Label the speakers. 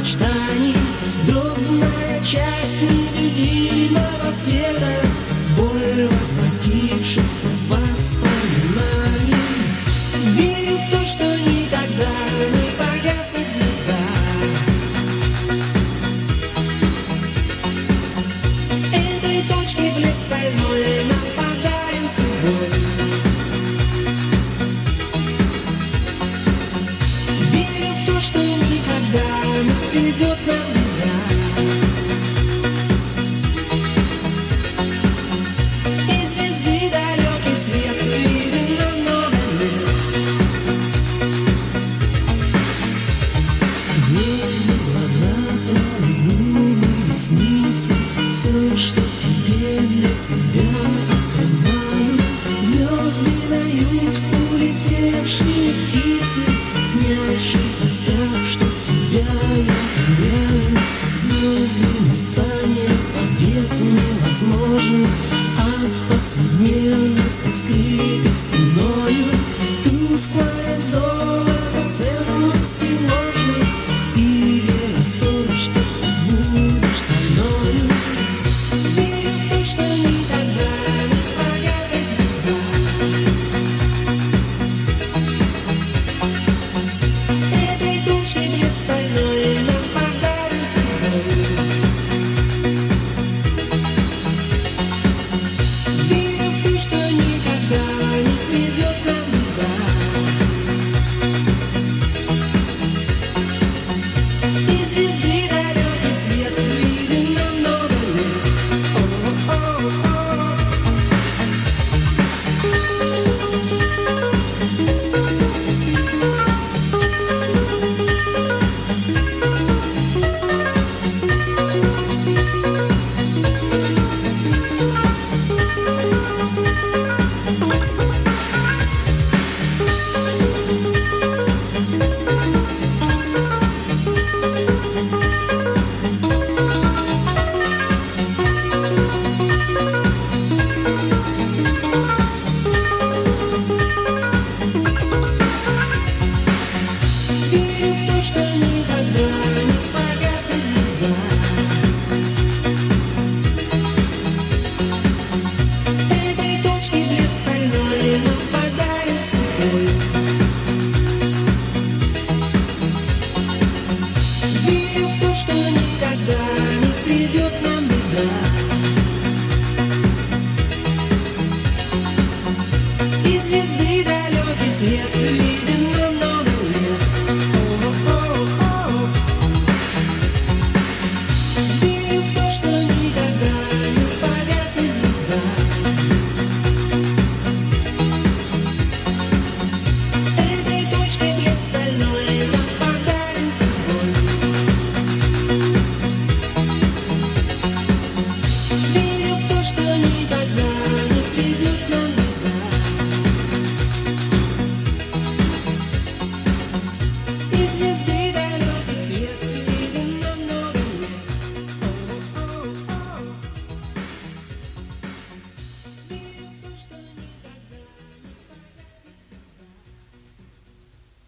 Speaker 1: мечтаний, дробная часть невидимого света, боль возвратившихся воспоминаний. Верю в то, что никогда не погаснет звезда. Этой точки блеск стальной нам подарен судьбой. Верю в то, что никогда не придет к нам беда. И звезды далекий свет виден на много лет. Звезды, глаза, твои губы, ресницы, все, что в тебе для себя открываю. Звезды на юг, улетевшие птицы, снящийся страх, что тебя я теряю. Звезды, мерцание побед невозможно, от повседневности скрипи стеною. Тусклое золото ценности ложных, и вера в то, что ты будешь со мною. Верю в то, что никогда не погаснет звезда. Этой точки блеск стальной нам подарен судьбой. Верю в то, что никогда не придет к нам беда. И звезды далекий свет виден на много лет. О-о-о-о. Верю в то, что никогда не погаснет звезда. Этой точки блеск стальной нам подарен судьбой. Верю в то, что никогда не придет к нам беда. И звезды далекий свет виден